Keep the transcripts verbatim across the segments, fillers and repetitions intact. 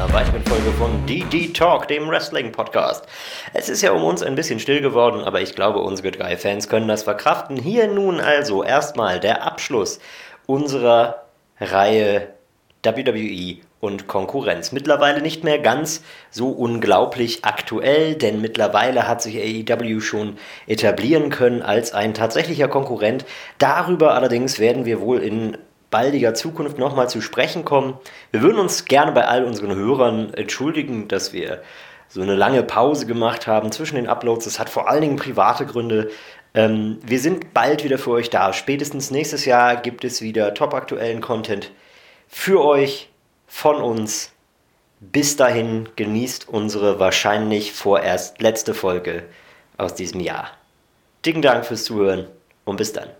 einer weiteren Folge von D D Talk, dem Wrestling-Podcast. Es ist ja um uns ein bisschen still geworden, aber ich glaube, unsere drei Fans können das verkraften. Hier nun also erstmal der Abschluss unserer Reihe W W E und Konkurrenz. Mittlerweile nicht mehr ganz so unglaublich aktuell, denn mittlerweile hat sich A E W schon etablieren können als ein tatsächlicher Konkurrent. Darüber allerdings werden wir wohl in baldiger Zukunft nochmal zu sprechen kommen. Wir würden uns gerne bei all unseren Hörern entschuldigen, dass wir so eine lange Pause gemacht haben zwischen den Uploads. Das hat vor allen Dingen private Gründe. Ähm, wir sind bald wieder für euch da. Spätestens nächstes Jahr gibt es wieder topaktuellen Content für euch, von uns. Bis dahin genießt unsere wahrscheinlich vorerst letzte Folge aus diesem Jahr. Dicken Dank fürs Zuhören und bis dann.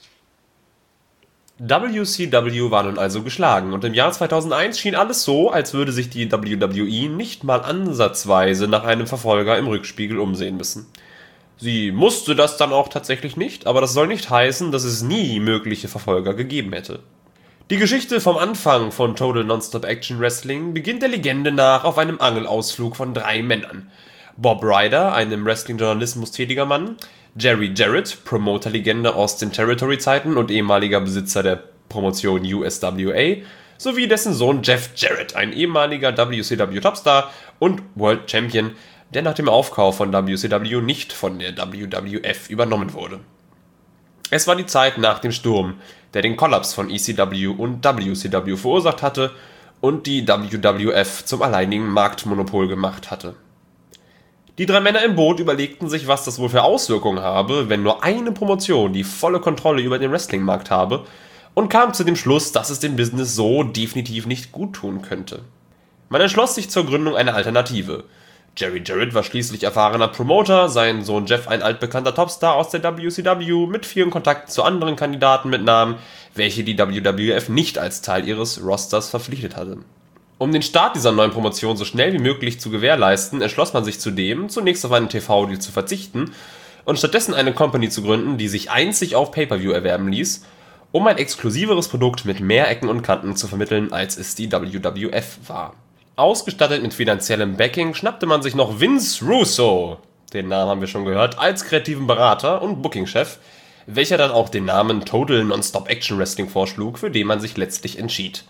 W C W war nun also geschlagen und im Jahr zweitausendeins schien alles so, als würde sich die W W E nicht mal ansatzweise nach einem Verfolger im Rückspiegel umsehen müssen. Sie musste das dann auch tatsächlich nicht, aber das soll nicht heißen, dass es nie mögliche Verfolger gegeben hätte. Die Geschichte vom Anfang von Total Nonstop Action Wrestling beginnt der Legende nach auf einem Angelausflug von drei Männern. Bob Ryder, ein im Wrestling-Journalismus tätiger Mann, Jerry Jarrett, Promoter-Legende aus den Territory-Zeiten und ehemaliger Besitzer der Promotion U S W A, sowie dessen Sohn Jeff Jarrett, ein ehemaliger W C W-Topstar und World Champion, der nach dem Aufkauf von W C W nicht von der W W F übernommen wurde. Es war die Zeit nach dem Sturm, der den Kollaps von E C W und W C W verursacht hatte und die W W F zum alleinigen Marktmonopol gemacht hatte. Die drei Männer im Boot überlegten sich, was das wohl für Auswirkungen habe, wenn nur eine Promotion die volle Kontrolle über den Wrestlingmarkt habe, und kamen zu dem Schluss, dass es dem Business so definitiv nicht gut tun könnte. Man entschloss sich zur Gründung einer Alternative. Jerry Jarrett war schließlich erfahrener Promoter, sein Sohn Jeff ein altbekannter Topstar aus der W C W mit vielen Kontakten zu anderen Kandidaten mit Namen, welche die W W F nicht als Teil ihres Rosters verpflichtet hatte. Um den Start dieser neuen Promotion so schnell wie möglich zu gewährleisten, entschloss man sich zudem, zunächst auf einen T V-Deal zu verzichten und stattdessen eine Company zu gründen, die sich einzig auf Pay-Per-View erwerben ließ, um ein exklusiveres Produkt mit mehr Ecken und Kanten zu vermitteln, als es die W W F war. Ausgestattet mit finanziellem Backing schnappte man sich noch Vince Russo, den Namen haben wir schon gehört, als kreativen Berater und Bookingchef, welcher dann auch den Namen Total Nonstop Action Wrestling vorschlug, für den man sich letztlich entschied.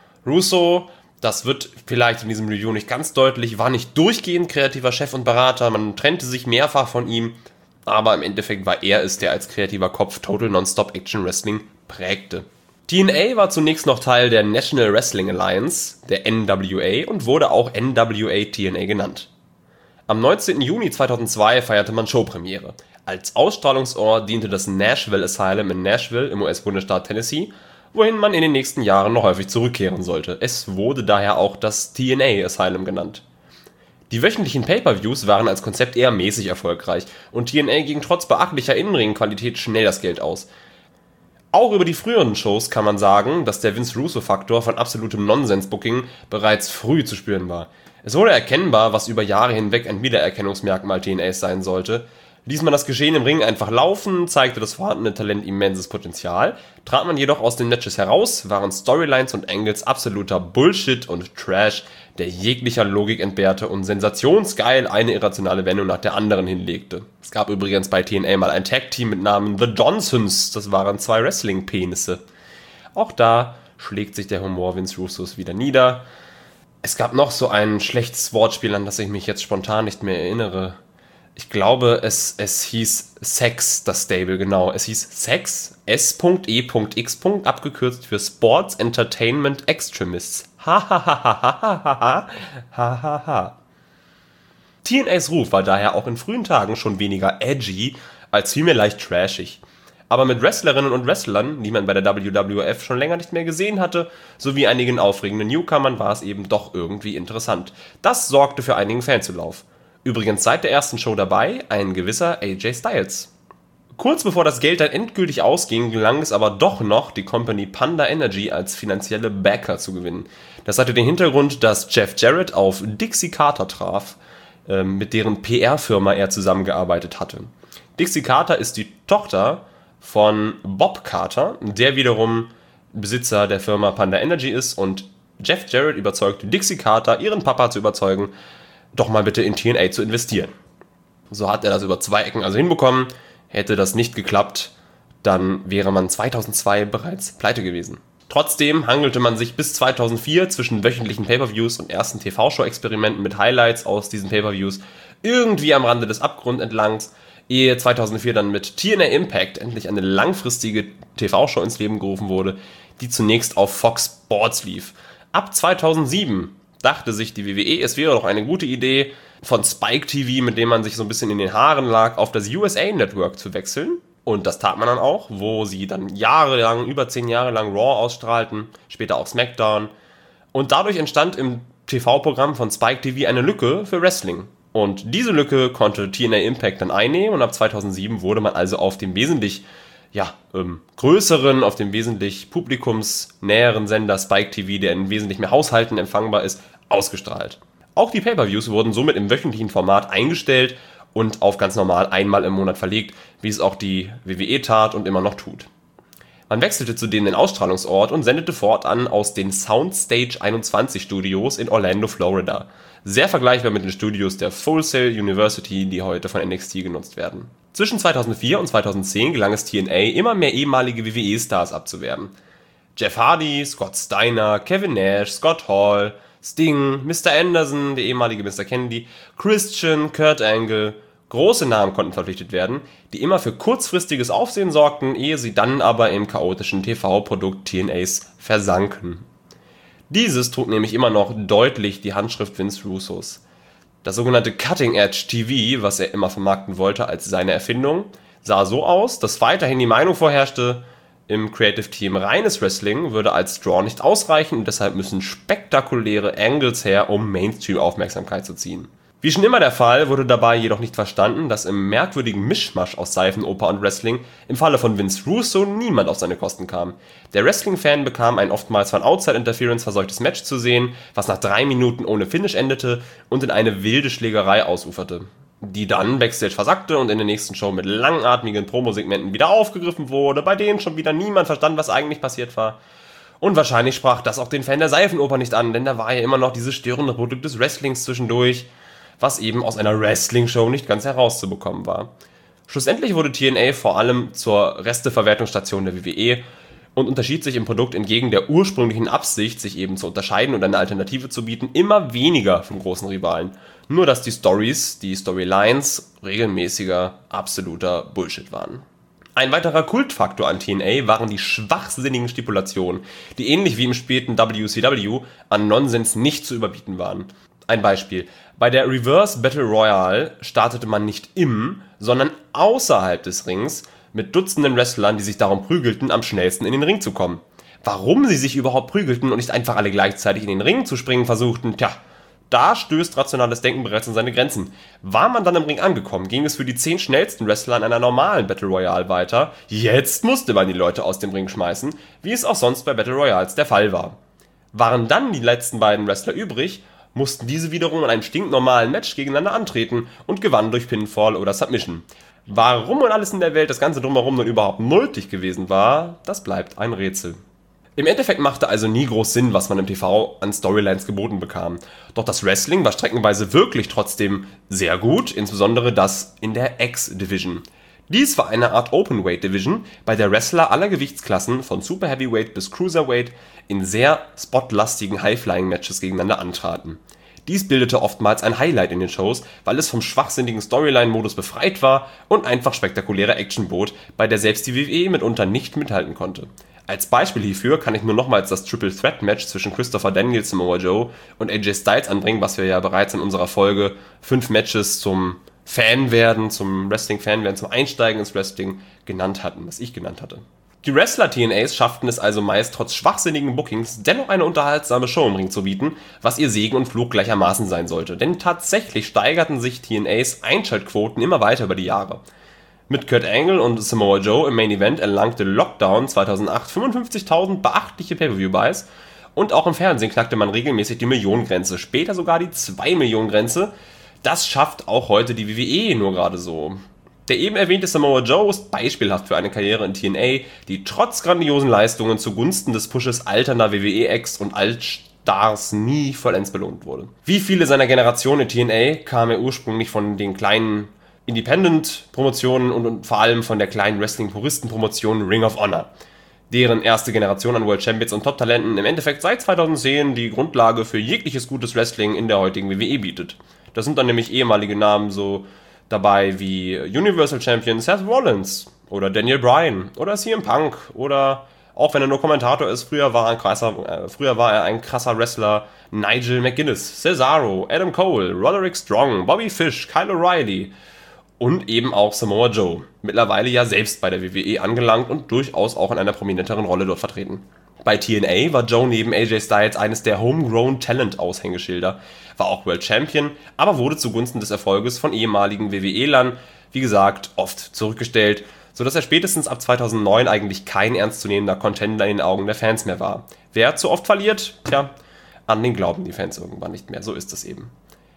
Russo, das wird vielleicht in diesem Review nicht ganz deutlich, war nicht durchgehend kreativer Chef und Berater, man trennte sich mehrfach von ihm, aber im Endeffekt war er es, der als kreativer Kopf Total Nonstop Action Wrestling prägte. T N A war zunächst noch Teil der National Wrestling Alliance, der N W A, und wurde auch N W A T N A genannt. Am neunzehnten Juni zweitausendzwei feierte man Showpremiere. Als Ausstrahlungsort diente das Nashville Asylum in Nashville im U S-Bundesstaat Tennessee, wohin man in den nächsten Jahren noch häufig zurückkehren sollte. Es wurde daher auch das T N A Asylum genannt. Die wöchentlichen Pay-Per-Views waren als Konzept eher mäßig erfolgreich und T N A ging trotz beachtlicher Innenring-Qualität schnell das Geld aus. Auch über die früheren Shows kann man sagen, dass der Vince Russo-Faktor von absolutem Nonsens-Booking bereits früh zu spüren war. Es wurde erkennbar, was über Jahre hinweg ein Wiedererkennungsmerkmal T N As sein sollte. Ließ man das Geschehen im Ring einfach laufen, zeigte das vorhandene Talent immenses Potenzial, trat man jedoch aus den Matches heraus, waren Storylines und Angles absoluter Bullshit und Trash, der jeglicher Logik entbehrte und sensationsgeil eine irrationale Wendung nach der anderen hinlegte. Es gab übrigens bei T N A mal ein Tag-Team mit Namen The Johnsons, das waren zwei Wrestling-Penisse. Auch da schlägt sich der Humor Vince Russos wieder nieder. Es gab noch so ein schlechtes Wortspiel, an das ich mich jetzt spontan nicht mehr erinnere. Ich glaube, es, es hieß Sex, das Stable, genau. Es hieß Sex, S E X, abgekürzt für Sports Entertainment Extremists. Ha ha ha ha ha ha ha ha ha ha. T N As Ruf war daher auch in frühen Tagen schon weniger edgy, als vielmehr leicht trashig. Aber mit Wrestlerinnen und Wrestlern, die man bei der W W F schon länger nicht mehr gesehen hatte, sowie einigen aufregenden Newcomern war es eben doch irgendwie interessant. Das sorgte für einigen Fanzulauf. Übrigens seit der ersten Show dabei ein gewisser A J Styles. Kurz bevor das Geld dann endgültig ausging, gelang es aber doch noch, die Company Panda Energy als finanzielle Backer zu gewinnen. Das hatte den Hintergrund, dass Jeff Jarrett auf Dixie Carter traf, äh, mit deren P R-Firma er zusammengearbeitet hatte. Dixie Carter ist die Tochter von Bob Carter, der wiederum Besitzer der Firma Panda Energy ist und Jeff Jarrett überzeugte Dixie Carter, ihren Papa zu überzeugen, doch mal bitte in T N A zu investieren. So hat er das über zwei Ecken also hinbekommen. Hätte das nicht geklappt, dann wäre man zweitausendzwei bereits pleite gewesen. Trotzdem hangelte man sich bis zweitausendvier zwischen wöchentlichen Pay-Per-Views und ersten T V-Show-Experimenten mit Highlights aus diesen Pay-Per-Views irgendwie am Rande des Abgrunds entlang, ehe zweitausendvier dann mit T N A Impact endlich eine langfristige T V-Show ins Leben gerufen wurde, die zunächst auf Fox Sports lief. Ab zweitausendsieben dachte sich die W W E, es wäre doch eine gute Idee, von Spike T V, mit dem man sich so ein bisschen in den Haaren lag, auf das U S A Network zu wechseln. Und das tat man dann auch, wo sie dann jahrelang, über zehn Jahre lang Raw ausstrahlten, später auch SmackDown. Und dadurch entstand im T V-Programm von Spike T V eine Lücke für Wrestling. Und diese Lücke konnte T N A Impact dann einnehmen und ab zweitausendsieben wurde man also auf dem wesentlich ja, ähm, größeren, auf dem wesentlich publikumsnäheren Sender Spike T V, der in wesentlich mehr Haushalten empfangbar ist, ausgestrahlt. Auch die Pay-Per-Views wurden somit im wöchentlichen Format eingestellt und auf ganz normal einmal im Monat verlegt, wie es auch die W W E tat und immer noch tut. Man wechselte zudem den Ausstrahlungsort und sendete fortan aus den Soundstage einundzwanzig Studios in Orlando, Florida. Sehr vergleichbar mit den Studios der Full Sail University, die heute von N X T genutzt werden. Zwischen zweitausendvier und zweitausendzehn gelang es T N A, immer mehr ehemalige W W E-Stars abzuwerben. Jeff Hardy, Scott Steiner, Kevin Nash, Scott Hall, Sting, Mister Anderson, der ehemalige Mister Kennedy, Christian, Kurt Angle. Große Namen konnten verpflichtet werden, die immer für kurzfristiges Aufsehen sorgten, ehe sie dann aber im chaotischen T V-Produkt T N As versanken. Dieses trug nämlich immer noch deutlich die Handschrift Vince Russos. Das sogenannte Cutting Edge T V, was er immer vermarkten wollte als seine Erfindung, sah so aus, dass weiterhin die Meinung vorherrschte, im Creative Team reines Wrestling würde als Draw nicht ausreichen und deshalb müssen spektakuläre Angles her, um Mainstream-Aufmerksamkeit zu ziehen. Wie schon immer der Fall, wurde dabei jedoch nicht verstanden, dass im merkwürdigen Mischmasch aus Seifenoper und Wrestling im Falle von Vince Russo niemand auf seine Kosten kam. Der Wrestling-Fan bekam ein oftmals von Outside-Interference verseuchtes Match zu sehen, was nach drei Minuten ohne Finish endete und in eine wilde Schlägerei ausuferte, die dann backstage versackte und in der nächsten Show mit langatmigen Promosegmenten wieder aufgegriffen wurde, bei denen schon wieder niemand verstand, was eigentlich passiert war. Und wahrscheinlich sprach das auch den Fan der Seifenoper nicht an, denn da war ja immer noch dieses störende Produkt des Wrestlings zwischendurch, was eben aus einer Wrestling-Show nicht ganz herauszubekommen war. Schlussendlich wurde T N A vor allem zur Resteverwertungsstation der W W E und unterschied sich im Produkt entgegen der ursprünglichen Absicht, sich eben zu unterscheiden und eine Alternative zu bieten, immer weniger vom großen Rivalen. Nur dass die Stories, die Storylines regelmäßiger, absoluter Bullshit waren. Ein weiterer Kultfaktor an T N A waren die schwachsinnigen Stipulationen, die ähnlich wie im späten W C W an Nonsens nicht zu überbieten waren. Ein Beispiel. Bei der Reverse Battle Royale startete man nicht im, sondern außerhalb des Rings mit Dutzenden Wrestlern, die sich darum prügelten, am schnellsten in den Ring zu kommen. Warum sie sich überhaupt prügelten und nicht einfach alle gleichzeitig in den Ring zu springen versuchten, tja, da stößt rationales Denken bereits an seine Grenzen. War man dann im Ring angekommen, ging es für die zehn schnellsten Wrestler in einer normalen Battle Royale weiter. Jetzt musste man die Leute aus dem Ring schmeißen, wie es auch sonst bei Battle Royals der Fall war. Waren dann die letzten beiden Wrestler übrig, mussten diese wiederum in einem stinknormalen Match gegeneinander antreten und gewannen durch Pinfall oder Submission. Warum und alles in der Welt das Ganze drumherum nun überhaupt nötig gewesen war, das bleibt ein Rätsel. Im Endeffekt machte also nie groß Sinn, was man im T V an Storylines geboten bekam. Doch das Wrestling war streckenweise wirklich trotzdem sehr gut, insbesondere das in der X-Division. Dies war eine Art Openweight-Division, bei der Wrestler aller Gewichtsklassen von Super Heavyweight bis Cruiserweight in sehr spotlastigen High-Flying-Matches gegeneinander antraten. Dies bildete oftmals ein Highlight in den Shows, weil es vom schwachsinnigen Storyline-Modus befreit war und einfach spektakuläre Action bot, bei der selbst die W W E mitunter nicht mithalten konnte. Als Beispiel hierfür kann ich nur nochmals das Triple Threat Match zwischen Christopher Daniels, Samoa Joe und A J Styles anbringen, was wir ja bereits in unserer Folge fünf Matches zum Fan werden, zum Wrestling-Fan werden, zum Einsteigen ins Wrestling genannt hatten, was ich genannt hatte. Die Wrestler-T N As schafften es also meist trotz schwachsinnigen Bookings dennoch eine unterhaltsame Show im Ring zu bieten, was ihr Segen und Fluch gleichermaßen sein sollte, denn tatsächlich steigerten sich T N As Einschaltquoten immer weiter über die Jahre. Mit Kurt Angle und Samoa Joe im Main Event erlangte Lockdown zweitausendacht fünfundfünfzigtausend beachtliche Pay-Per-View-Buys und auch im Fernsehen knackte man regelmäßig die Millionengrenze, später sogar die zwei Millionen Grenze. Das schafft auch heute die W W E nur gerade so. Der eben erwähnte Samoa Joe ist beispielhaft für eine Karriere in T N A, die trotz grandiosen Leistungen zugunsten des Pushes alternder W W E-Acts und alt Stars nie vollends belohnt wurde. Wie viele seiner Generation in T N A kam er ursprünglich von den kleinen Independent-Promotionen und, und vor allem von der kleinen Wrestling-Puristen-Promotion Ring of Honor, deren erste Generation an World Champions und Top-Talenten im Endeffekt seit zweitausendzehn die Grundlage für jegliches gutes Wrestling in der heutigen W W E bietet. Das sind dann nämlich ehemalige Namen so dabei wie Universal Champion Seth Rollins oder Daniel Bryan oder C M Punk oder, auch wenn er nur Kommentator ist, früher war er ein krasser, äh, früher war er ein krasser Wrestler, Nigel McGuinness, Cesaro, Adam Cole, Roderick Strong, Bobby Fish, Kyle O'Reilly und eben auch Samoa Joe, mittlerweile ja selbst bei der W W E angelangt und durchaus auch in einer prominenteren Rolle dort vertreten. Bei T N A war Joe neben A J Styles eines der Homegrown Talent-Aushängeschilder, war auch World Champion, aber wurde zugunsten des Erfolges von ehemaligen W W E-Lern, wie gesagt, oft zurückgestellt, sodass er spätestens ab zweitausendneun eigentlich kein ernstzunehmender Contender in den Augen der Fans mehr war. Wer zu oft verliert, tja, an den glauben die Fans irgendwann nicht mehr, so ist es eben.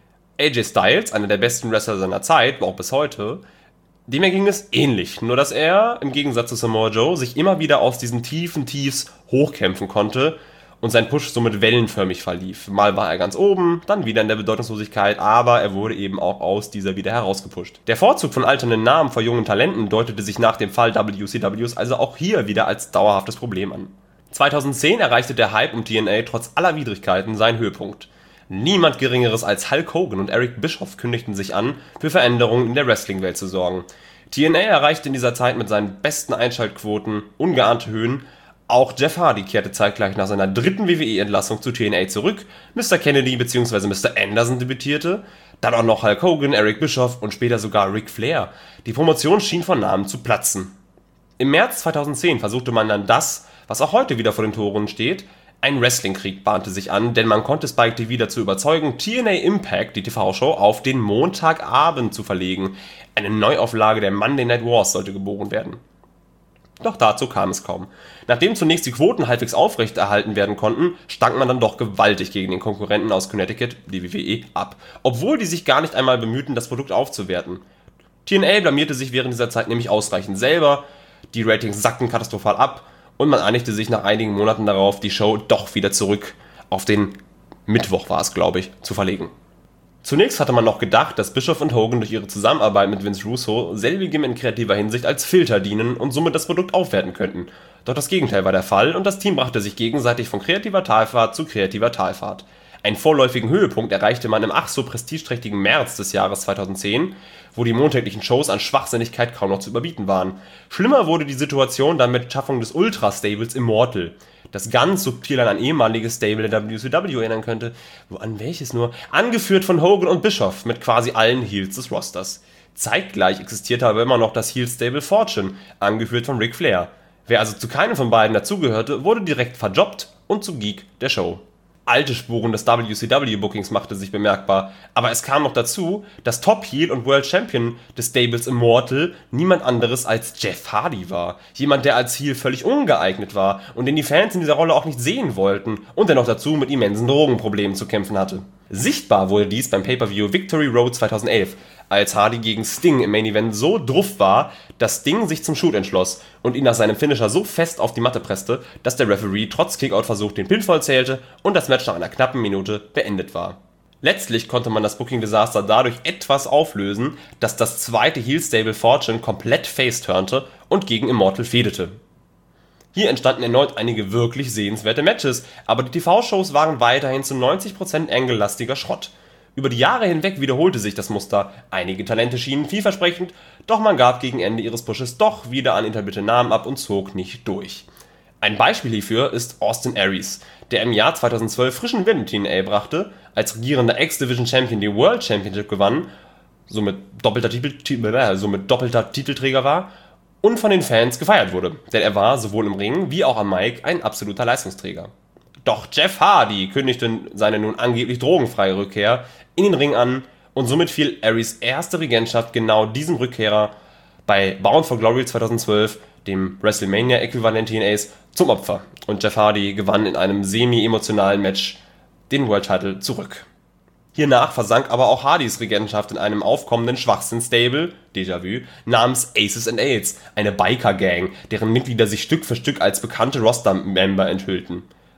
A J Styles, einer der besten Wrestler seiner Zeit, auch bis heute, dem erging es ähnlich, nur dass er, im Gegensatz zu Samoa Joe, sich immer wieder aus diesen tiefen Tiefs hochkämpfen konnte und sein Push somit wellenförmig verlief. Mal war er ganz oben, dann wieder in der Bedeutungslosigkeit, aber er wurde eben auch aus dieser wieder herausgepusht. Der Vorzug von alternden Namen vor jungen Talenten deutete sich nach dem Fall W C Ws also auch hier wieder als dauerhaftes Problem an. zweitausendzehn erreichte der Hype um T N A trotz aller Widrigkeiten seinen Höhepunkt. Niemand Geringeres als Hulk Hogan und Eric Bischoff kündigten sich an, für Veränderungen in der Wrestling-Welt zu sorgen. T N A erreichte in dieser Zeit mit seinen besten Einschaltquoten ungeahnte Höhen. Auch Jeff Hardy kehrte zeitgleich nach seiner dritten W W E-Entlassung zu T N A zurück, Mister Kennedy bzw. Mister Anderson debütierte, dann auch noch Hulk Hogan, Eric Bischoff und später sogar Ric Flair. Die Promotion schien von Namen zu platzen. Im März zweitausendzehn versuchte man dann das, was auch heute wieder vor den Toren steht. Ein Wrestling-Krieg bahnte sich an, denn man konnte Spike T V dazu überzeugen, T N A Impact, die T V-Show, auf den Montagabend zu verlegen. Eine Neuauflage der Monday Night Wars sollte geboren werden. Doch dazu kam es kaum. Nachdem zunächst die Quoten halbwegs aufrechterhalten werden konnten, stank man dann doch gewaltig gegen den Konkurrenten aus Connecticut, die W W E, ab, obwohl die sich gar nicht einmal bemühten, das Produkt aufzuwerten. T N A blamierte sich während dieser Zeit nämlich ausreichend selber, die Ratings sackten katastrophal ab, und man einigte sich nach einigen Monaten darauf, die Show doch wieder zurück auf den Mittwoch war es, glaube ich, zu verlegen. Zunächst hatte man noch gedacht, dass Bischoff und Hogan durch ihre Zusammenarbeit mit Vince Russo selbigem in kreativer Hinsicht als Filter dienen und somit das Produkt aufwerten könnten. Doch das Gegenteil war der Fall und das Team brachte sich gegenseitig von kreativer Talfahrt zu kreativer Talfahrt. Einen vorläufigen Höhepunkt erreichte man im ach so prestigeträchtigen März des Jahres zweitausendzehn, wo die montäglichen Shows an Schwachsinnigkeit kaum noch zu überbieten waren. Schlimmer wurde die Situation dann mit Schaffung des Ultra-Stables Immortal, das ganz subtil an ein ehemaliges Stable der W C W erinnern könnte. Wo an welches nur? Angeführt von Hogan und Bischoff mit quasi allen Heels des Rosters. Zeitgleich existierte aber immer noch das Heel-Stable Fortune, angeführt von Ric Flair. Wer also zu keinem von beiden dazugehörte, wurde direkt verjobbt und zu Geek der Show. Alte Spuren des W C W-Bookings machte sich bemerkbar, aber es kam noch dazu, dass Top-Heel und World Champion des Stables Immortal niemand anderes als Jeff Hardy war. Jemand, der als Heel völlig ungeeignet war und den die Fans in dieser Rolle auch nicht sehen wollten und der noch dazu mit immensen Drogenproblemen zu kämpfen hatte. Sichtbar wurde dies beim Pay-Per-View Victory Road zweitausendelf, als Hardy gegen Sting im Main Event so druff war, dass Sting sich zum Shoot entschloss und ihn nach seinem Finisher so fest auf die Matte presste, dass der Referee trotz Kickout-Versuch den Pinfall zählte und das Match nach einer knappen Minute beendet war. Letztlich konnte man das Booking-Desaster dadurch etwas auflösen, dass das zweite Heel-Stable Fortune komplett face-turnte und gegen Immortal fehdete. Hier entstanden erneut einige wirklich sehenswerte Matches, aber die T V-Shows waren weiterhin zu neunzig Prozent Angle-lastiger Schrott. Über die Jahre hinweg wiederholte sich das Muster, einige Talente schienen vielversprechend, doch man gab gegen Ende ihres Pushes doch wieder an etablierte Namen ab und zog nicht durch. Ein Beispiel hierfür ist Austin Aries, der im Jahr zweitausendzwölf frischen Wind in T N A brachte, als regierender X-Division Champion die World Championship gewann, somit doppelter, Titel, somit doppelter Titelträger war und von den Fans gefeiert wurde, denn er war sowohl im Ring wie auch am Mic ein absoluter Leistungsträger. Doch Jeff Hardy kündigte seine nun angeblich drogenfreie Rückkehr in den Ring an und somit fiel Aries erste Regentschaft genau diesem Rückkehrer bei Bound for Glory zweitausendzwölf, dem WrestleMania-Äquivalent T N As, zum Opfer und Jeff Hardy gewann in einem semi-emotionalen Match den World Title zurück. Hiernach versank aber auch Hardys Regentschaft in einem aufkommenden Schwachsinn-Stable, Déjà-vu, namens Aces and Eights, eine Biker-Gang, deren Mitglieder sich Stück für Stück als bekannte Roster-Member enthüllten.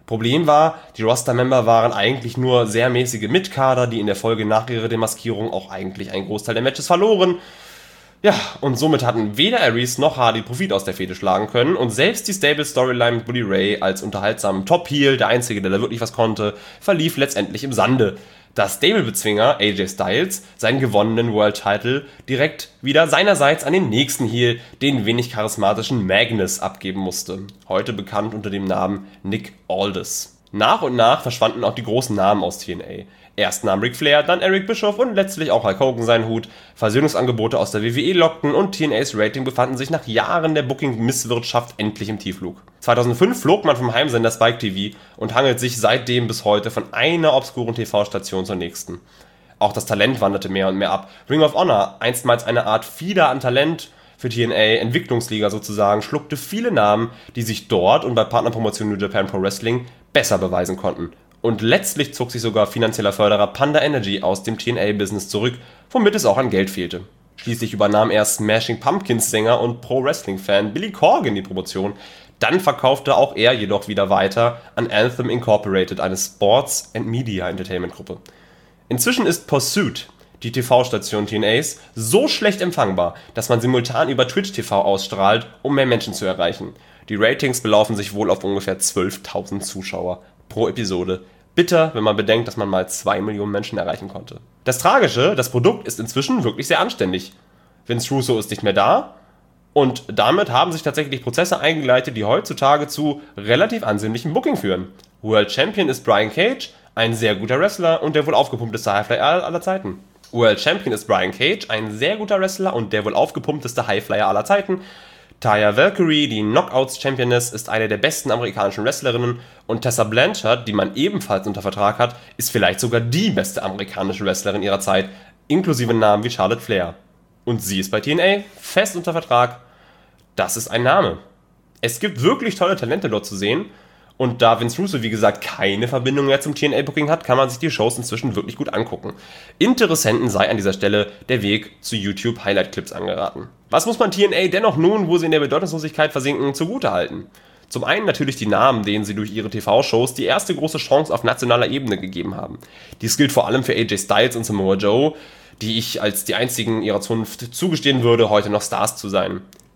Problem war, die Roster-Member waren eigentlich nur sehr mäßige Mitkader, die in der Folge nach ihrer Demaskierung auch eigentlich einen Großteil der Matches verloren. Ja, und somit hatten weder Aries noch Hardy Profit aus der Fehde schlagen können und selbst die Stable-Storyline mit Bully Ray als unterhaltsamen Top-Heel, der einzige, der da wirklich was konnte, verlief letztendlich im Sande. Da Stable-Bezwinger A J Styles seinen gewonnenen World-Title direkt wieder seinerseits an den nächsten Heel, den wenig charismatischen Magnus, abgeben musste. Heute bekannt unter dem Namen Nick Aldis. Nach und nach verschwanden auch die großen Namen aus T N A. Erst nahm Ric Flair, dann Eric Bischoff und letztlich auch Hulk Hogan seinen Hut. Versöhnungsangebote aus der W W E lockten und T N As Rating befanden sich nach Jahren der Booking-Misswirtschaft endlich im Tiefflug. zweitausendfünf flog man vom Heimsender Spike T V und hangelt sich seitdem bis heute von einer obskuren T V-Station zur nächsten. Auch das Talent wanderte mehr und mehr ab. Ring of Honor, einstmals eine Art Fieder an Talent für T N A, Entwicklungsliga sozusagen, schluckte viele Namen, die sich dort und bei Partnerpromotion New Japan Pro Wrestling besser beweisen konnten. Und letztlich zog sich sogar finanzieller Förderer Panda Energy aus dem T N A-Business zurück, womit es auch an Geld fehlte. Schließlich übernahm erst Smashing Pumpkins Sänger und Pro-Wrestling-Fan Billy Corgan die Promotion. Dann verkaufte auch er jedoch wieder weiter an Anthem Incorporated, eine Sports and Media Entertainment Gruppe. Inzwischen ist Pursuit, die T V-Station T N As, so schlecht empfangbar, dass man simultan über Twitch T V ausstrahlt, um mehr Menschen zu erreichen. Die Ratings belaufen sich wohl auf ungefähr zwölftausend Zuschauer pro Episode. Bitter, wenn man bedenkt, dass man mal zwei Millionen Menschen erreichen konnte. Das Tragische, das Produkt ist inzwischen wirklich sehr anständig. Vince Russo ist nicht mehr da und damit haben sich tatsächlich Prozesse eingeleitet, die heutzutage zu relativ ansehnlichem Booking führen. World Champion ist Brian Cage, ein sehr guter Wrestler und der wohl aufgepumpteste Highflyer aller Zeiten. World Champion ist Brian Cage, ein sehr guter Wrestler und der wohl aufgepumpteste Highflyer aller Zeiten. Taya Valkyrie, die Knockouts-Championess, ist eine der besten amerikanischen Wrestlerinnen und Tessa Blanchard, die man ebenfalls unter Vertrag hat, ist vielleicht sogar die beste amerikanische Wrestlerin ihrer Zeit, inklusive Namen wie Charlotte Flair. Und sie ist bei T N A fest unter Vertrag. Das ist ein Name. Es gibt wirklich tolle Talente dort zu sehen und da Vince Russo, wie gesagt, keine Verbindung mehr zum T N A-Booking hat, kann man sich die Shows inzwischen wirklich gut angucken. Interessenten sei an dieser Stelle der Weg zu YouTube-Highlight-Clips angeraten. Was muss man T N A dennoch nun, wo sie in der Bedeutungslosigkeit versinken, zugutehalten? Zum einen natürlich die Namen, denen sie durch ihre T V-Shows die erste große Chance auf nationaler Ebene gegeben haben. Dies gilt vor allem für A J Styles und Samoa Joe, die ich als die einzigen ihrer Zunft zugestehen würde, heute noch Stars zu sein.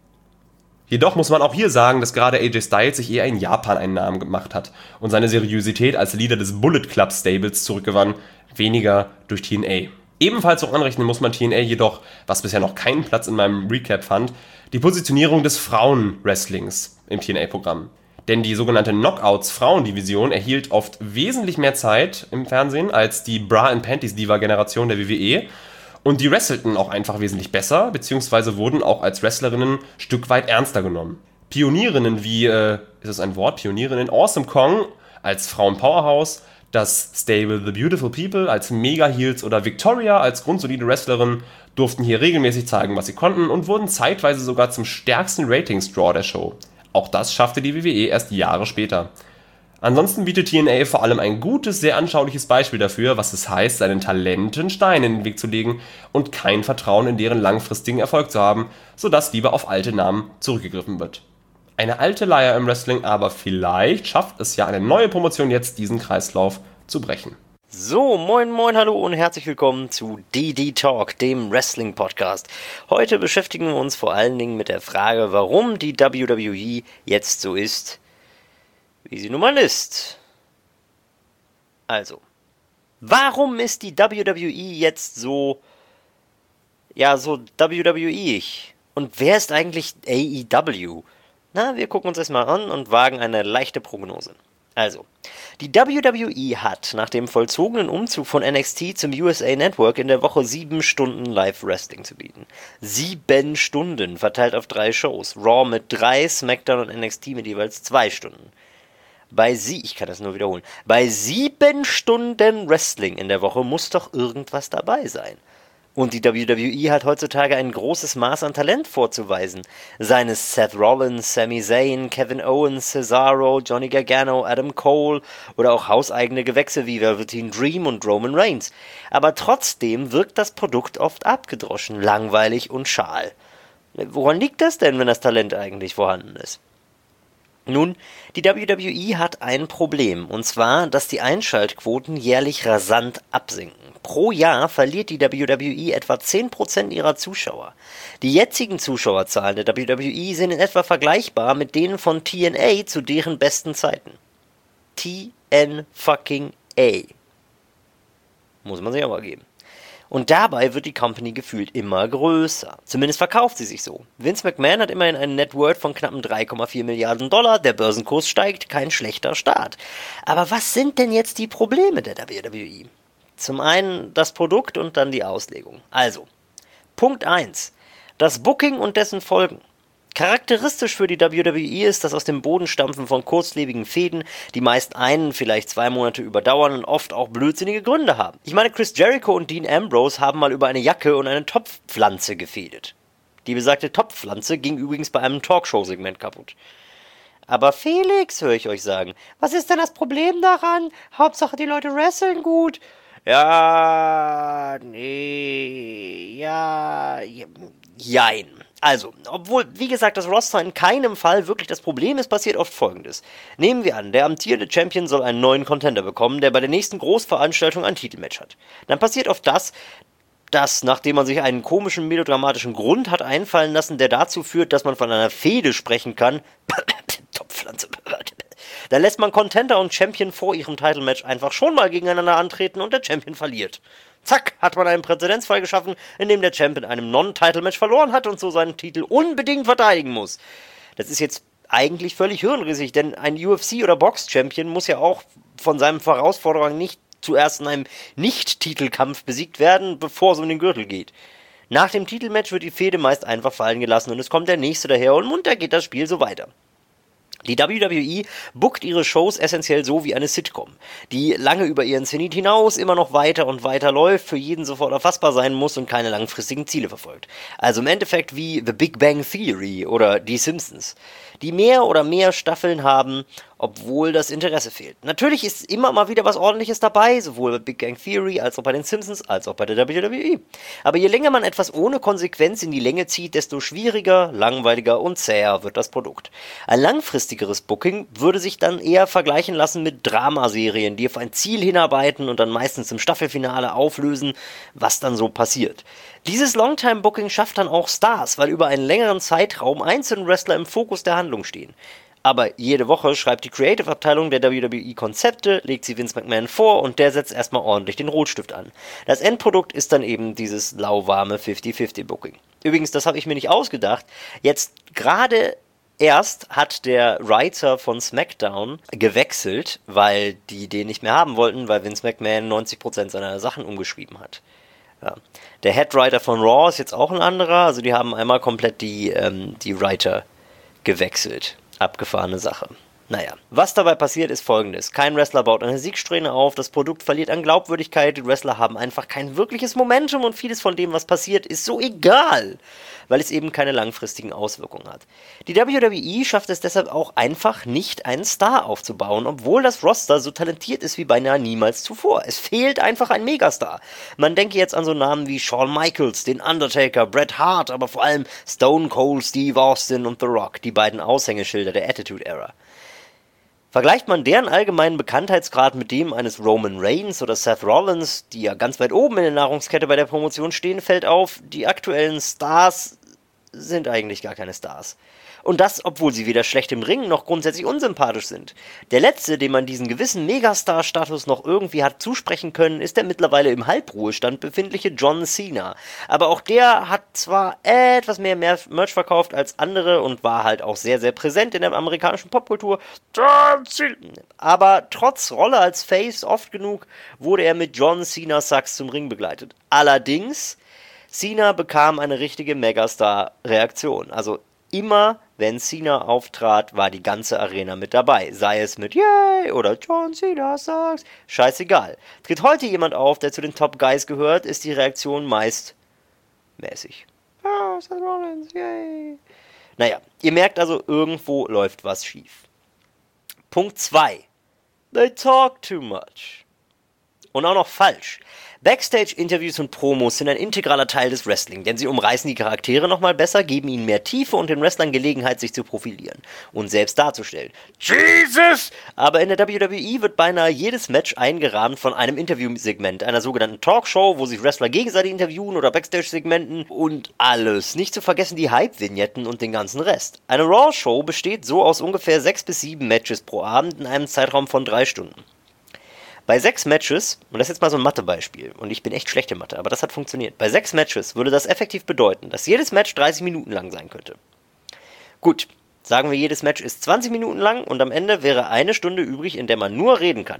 Jedoch muss man auch hier sagen, dass gerade A J Styles sich eher in Japan einen Namen gemacht hat und seine Seriosität als Leader des Bullet Club Stables zurückgewann, weniger durch T N A. Ebenfalls auch anrechnen muss man T N A jedoch, was bisher noch keinen Platz in meinem Recap fand, die Positionierung des Frauen-Wrestlings im T N A-Programm. Denn die sogenannte Knockouts-Frauendivision erhielt oft wesentlich mehr Zeit im Fernsehen als die Bra-and-Panties-Diva-Generation der W W E und die wrestelten auch einfach wesentlich besser, beziehungsweise wurden auch als Wrestlerinnen ein Stück weit ernster genommen. Pionierinnen wie, äh, ist es ein Wort, Pionierinnen Awesome Kong als Frauen-Powerhouse, das Stable The Beautiful People als Mega-Heels oder Victoria als grundsolide Wrestlerin durften hier regelmäßig zeigen, was sie konnten und wurden zeitweise sogar zum stärksten Ratings-Draw der Show. Auch das schaffte die W W E erst Jahre später. Ansonsten bietet T N A vor allem ein gutes, sehr anschauliches Beispiel dafür, was es heißt, seinen Talenten Steine in den Weg zu legen und kein Vertrauen in deren langfristigen Erfolg zu haben, sodass lieber auf alte Namen zurückgegriffen wird. Eine alte Leier im Wrestling, aber vielleicht schafft es ja eine neue Promotion jetzt, diesen Kreislauf zu brechen. So, moin moin, hallo und herzlich willkommen zu D D Talk, dem Wrestling-Podcast. Heute beschäftigen wir uns vor allen Dingen mit der Frage, warum die W W E jetzt so ist, wie sie nun mal ist. Also, warum ist die W W E jetzt so, ja, so W W E-ig? Und wer ist eigentlich A E W? Na, wir gucken uns das mal an und wagen eine leichte Prognose. Also, die W W E hat nach dem vollzogenen Umzug von N X T zum U S A Network in der Woche sieben Stunden Live-Wrestling zu bieten. Sieben Stunden, verteilt auf drei Shows. Raw mit drei, SmackDown und N X T mit jeweils zwei Stunden. Bei sie, ich kann das nur wiederholen, bei sieben Stunden Wrestling in der Woche muss doch irgendwas dabei sein. Und die W W E hat heutzutage ein großes Maß an Talent vorzuweisen. Seien es Seth Rollins, Sami Zayn, Kevin Owens, Cesaro, Johnny Gargano, Adam Cole oder auch hauseigene Gewächse wie Velveteen Dream und Roman Reigns. Aber trotzdem wirkt das Produkt oft abgedroschen, langweilig und schal. Woran liegt das denn, wenn das Talent eigentlich vorhanden ist? Nun, die W W E hat ein Problem, und zwar, dass die Einschaltquoten jährlich rasant absinken. Pro Jahr verliert die W W E etwa zehn Prozent ihrer Zuschauer. Die jetzigen Zuschauerzahlen der W W E sind in etwa vergleichbar mit denen von T N A zu deren besten Zeiten. T N fucking A. Muss man sich aber geben. Und dabei wird die Company gefühlt immer größer. Zumindest verkauft sie sich so. Vince McMahon hat immerhin einen Net Worth von knappen drei Komma vier Milliarden Dollar, der Börsenkurs steigt, kein schlechter Start. Aber was sind denn jetzt die Probleme der W W E? Zum einen das Produkt und dann die Auslegung. Also, Punkt eins. Das Booking und dessen Folgen. Charakteristisch für die W W E ist das aus dem Boden stampfen von kurzlebigen Fäden, die meist einen, vielleicht zwei Monate überdauern und oft auch blödsinnige Gründe haben. Ich meine, Chris Jericho und Dean Ambrose haben mal über eine Jacke und eine Topfpflanze gefädet. Die besagte Topfpflanze ging übrigens bei einem Talkshow-Segment kaputt. Aber Felix, höre ich euch sagen, was ist denn das Problem daran? Hauptsache die Leute wresteln gut. Ja, nee, ja, jein. Also, obwohl, wie gesagt, das Roster in keinem Fall wirklich das Problem ist, passiert oft Folgendes. Nehmen wir an, der amtierende Champion soll einen neuen Contender bekommen, der bei der nächsten Großveranstaltung ein Titelmatch hat. Dann passiert oft das, dass, nachdem man sich einen komischen, melodramatischen Grund hat einfallen lassen, der dazu führt, dass man von einer Fehde sprechen kann, Topfpflanze, dann lässt man Contender und Champion vor ihrem Titelmatch einfach schon mal gegeneinander antreten und der Champion verliert. Zack, hat man einen Präzedenzfall geschaffen, in dem der Champion einem Non-Title-Match verloren hat und so seinen Titel unbedingt verteidigen muss. Das ist jetzt eigentlich völlig hirnrissig, denn ein U F C- oder Box-Champion muss ja auch von seinem Herausforderer nicht zuerst in einem Nicht-Titelkampf besiegt werden, bevor es um den Gürtel geht. Nach dem Titelmatch wird die Fehde meist einfach fallen gelassen und es kommt der Nächste daher und munter geht das Spiel so weiter. Die W W E bookt ihre Shows essentiell so wie eine Sitcom, die lange über ihren Zenit hinaus immer noch weiter und weiter läuft, für jeden sofort erfassbar sein muss und keine langfristigen Ziele verfolgt. Also im Endeffekt wie The Big Bang Theory oder Die Simpsons, die mehr oder mehr Staffeln haben, obwohl das Interesse fehlt. Natürlich ist immer mal wieder was Ordentliches dabei, sowohl bei Big Bang Theory als auch bei den Simpsons, als auch bei der W W E. Aber je länger man etwas ohne Konsequenz in die Länge zieht, desto schwieriger, langweiliger und zäher wird das Produkt. Ein langfristigeres Booking würde sich dann eher vergleichen lassen mit Dramaserien, die auf ein Ziel hinarbeiten und dann meistens im Staffelfinale auflösen, was dann so passiert. Dieses Longtime-Booking schafft dann auch Stars, weil über einen längeren Zeitraum einzelne Wrestler im Fokus der Handlung stehen. Aber jede Woche schreibt die Creative-Abteilung der W W E Konzepte, legt sie Vince McMahon vor und der setzt erstmal ordentlich den Rotstift an. Das Endprodukt ist dann eben dieses lauwarme fünfzig fünfzig Booking. Übrigens, das habe ich mir nicht ausgedacht. Jetzt gerade erst hat der Writer von SmackDown gewechselt, weil die den nicht mehr haben wollten, weil Vince McMahon neunzig Prozent seiner Sachen umgeschrieben hat. Ja. Der Headwriter von Raw ist jetzt auch ein anderer, also die haben einmal komplett die, ähm, die Writer gewechselt. Abgefahrene Sache. Naja, was dabei passiert, ist folgendes. Kein Wrestler baut eine Siegsträhne auf, das Produkt verliert an Glaubwürdigkeit, die Wrestler haben einfach kein wirkliches Momentum und vieles von dem, was passiert, ist so egal, weil es eben keine langfristigen Auswirkungen hat. Die W W E schafft es deshalb auch einfach nicht, einen Star aufzubauen, obwohl das Roster so talentiert ist wie beinahe niemals zuvor. Es fehlt einfach ein Megastar. Man denke jetzt an so Namen wie Shawn Michaels, den Undertaker, Bret Hart, aber vor allem Stone Cold Steve Austin und The Rock, die beiden Aushängeschilder der Attitude Era. Vergleicht man deren allgemeinen Bekanntheitsgrad mit dem eines Roman Reigns oder Seth Rollins, die ja ganz weit oben in der Nahrungskette bei der Promotion stehen, fällt auf, die aktuellen Stars sind eigentlich gar keine Stars. Und das, obwohl sie weder schlecht im Ring noch grundsätzlich unsympathisch sind. Der letzte, dem man diesen gewissen Megastar-Status noch irgendwie hat zusprechen können, ist der mittlerweile im Halbruhestand befindliche John Cena. Aber auch der hat zwar etwas mehr Merch verkauft als andere und war halt auch sehr, sehr präsent in der amerikanischen Popkultur. John Cena! Aber trotz Rolle als Face oft genug wurde er mit John Cena Sucks zum Ring begleitet. Allerdings, Cena bekam eine richtige Megastar-Reaktion. Also immer, wenn Cena auftrat, war die ganze Arena mit dabei. Sei es mit Yay oder John Cena Sucks. Scheißegal. Tritt heute jemand auf, der zu den Top Guys gehört, ist die Reaktion meist mäßig. Oh, Seth Rollins, yay. Naja, ihr merkt also, irgendwo läuft was schief. Punkt zwei. They talk too much. Und auch noch falsch. Backstage-Interviews und Promos sind ein integraler Teil des Wrestling, denn sie umreißen die Charaktere nochmal besser, geben ihnen mehr Tiefe und den Wrestlern Gelegenheit, sich zu profilieren und selbst darzustellen. Jesus! Aber in der W W E wird beinahe jedes Match eingerahmt von einem Interviewsegment, einer sogenannten Talkshow, wo sich Wrestler gegenseitig interviewen oder Backstage-Segmenten und alles. Nicht zu vergessen die Hype-Vignetten und den ganzen Rest. Eine Raw-Show besteht so aus ungefähr sechs bis sieben Matches pro Abend in einem Zeitraum von drei Stunden. Bei sechs Matches, und das ist jetzt mal so ein Mathebeispiel, und ich bin echt schlecht in Mathe, aber das hat funktioniert. Bei sechs Matches würde das effektiv bedeuten, dass jedes Match dreißig Minuten lang sein könnte. Gut, sagen wir, jedes Match ist zwanzig Minuten lang und am Ende wäre eine Stunde übrig, in der man nur reden kann.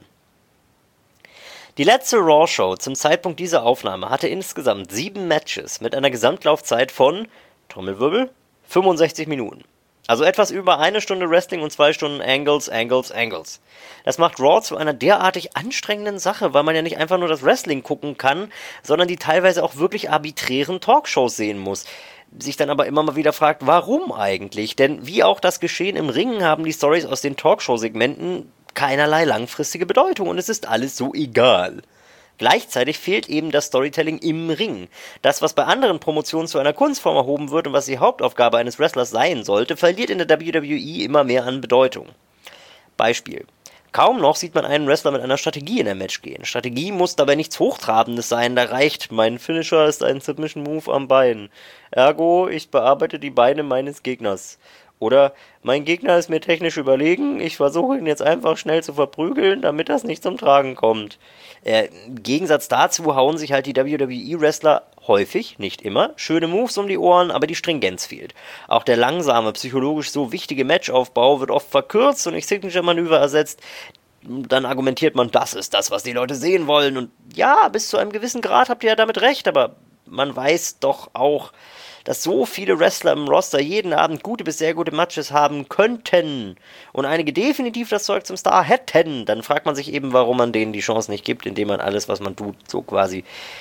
Die letzte Raw-Show zum Zeitpunkt dieser Aufnahme hatte insgesamt sieben Matches mit einer Gesamtlaufzeit von, Trommelwirbel, fünfundsechzig Minuten. Also etwas über eine Stunde Wrestling und zwei Stunden Angles, Angles, Angles. Das macht Raw zu einer derartig anstrengenden Sache, weil man ja nicht einfach nur das Wrestling gucken kann, sondern die teilweise auch wirklich arbiträren Talkshows sehen muss. Sich dann aber immer mal wieder fragt, warum eigentlich? Denn wie auch das Geschehen im Ring haben die Storys aus den Talkshow-Segmenten keinerlei langfristige Bedeutung und es ist alles so egal. Gleichzeitig fehlt eben das Storytelling im Ring. Das, was bei anderen Promotionen zu einer Kunstform erhoben wird und was die Hauptaufgabe eines Wrestlers sein sollte, verliert in der W W E immer mehr an Bedeutung. Beispiel. Kaum noch sieht man einen Wrestler mit einer Strategie in ein Match gehen. Strategie muss dabei nichts Hochtrabendes sein, da reicht, mein Finisher ist ein Submission-Move am Bein. Ergo, ich bearbeite die Beine meines Gegners. Oder, mein Gegner ist mir technisch überlegen, ich versuche ihn jetzt einfach schnell zu verprügeln, damit das nicht zum Tragen kommt. Äh, im Gegensatz dazu hauen sich halt die W W E-Wrestler häufig, nicht immer, schöne Moves um die Ohren, aber die Stringenz fehlt. Auch der langsame, psychologisch so wichtige Matchaufbau wird oft verkürzt und durch Signature-Manöver ersetzt. Dann argumentiert man, das ist das, was die Leute sehen wollen. Und ja, bis zu einem gewissen Grad habt ihr ja damit recht, aber man weiß doch auch, dass so viele Wrestler im Roster jeden Abend gute bis sehr gute Matches haben könnten und einige definitiv das Zeug zum Star hätten, dann fragt man sich eben, warum man denen die Chance nicht gibt, indem man alles, was man tut, so quasi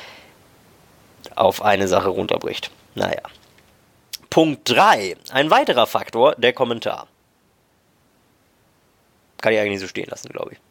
auf eine Sache runterbricht. Naja. Punkt drei. Ein weiterer Faktor, der Kommentar. Kann ich eigentlich so stehen lassen, glaube ich.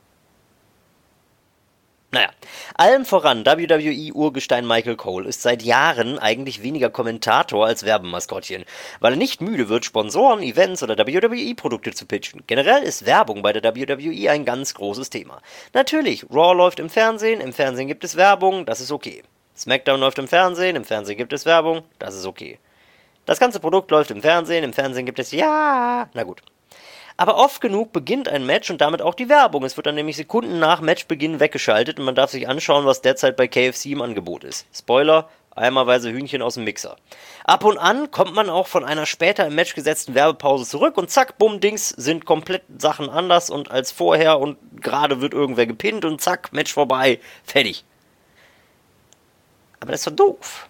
Naja, allem voran W W E-Urgestein Michael Cole ist seit Jahren eigentlich weniger Kommentator als Werbemaskottchen, weil er nicht müde wird, Sponsoren, Events oder W W E-Produkte zu pitchen. Generell ist Werbung bei der W W E ein ganz großes Thema. Natürlich, Raw läuft im Fernsehen, im Fernsehen gibt es Werbung, das ist okay. SmackDown läuft im Fernsehen, im Fernsehen gibt es Werbung, das ist okay. Das ganze Produkt läuft im Fernsehen, im Fernsehen gibt es ja, na gut. Aber oft genug beginnt ein Match und damit auch die Werbung. Es wird dann nämlich Sekunden nach Matchbeginn weggeschaltet und man darf sich anschauen, was derzeit bei K F C im Angebot ist. Spoiler, eimerweise Hühnchen aus dem Mixer. Ab und an kommt man auch von einer später im Match gesetzten Werbepause zurück und zack, bumm, Dings, sind komplett Sachen anders und als vorher und gerade wird irgendwer gepinnt und zack, Match vorbei, fertig. Aber das ist doch doof.